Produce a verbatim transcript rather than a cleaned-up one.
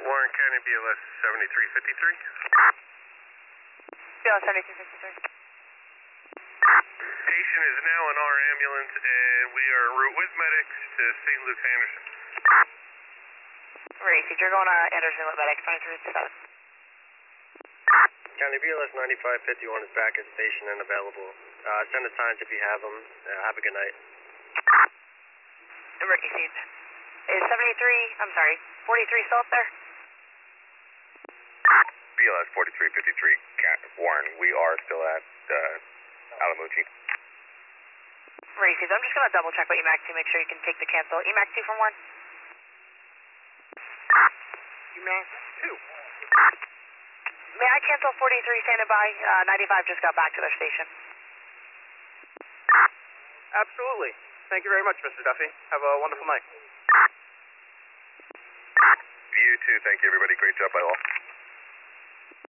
Warren County B L S seventy-three fifty-three. B L S seventy-three fifty-three. Patient is now in our ambulance, and we are en route with medics to Saint Luke's Anderson. Racing, you're going to Anderson with medics, twenty-three fifty-seven. County B L S ninety-five fifty-one is back at station and available. Uh, send us signs if you have them. Uh, have a good night. Racing. Is seventy-three, I'm sorry, forty-three still up there? B L S forty-three fifty-three, Cat Warren, we are still at uh, Alamuchi. Racing, I'm just going to double check with E MAC two, make sure you can take the cancel. E MAC two from Warren? E MAC two. May I cancel forty-three standing by? Uh, ninety-five just got back to their station. Absolutely. Thank you very much, Mister Duffy. Have a wonderful night. You too, thank you everybody, great job by all.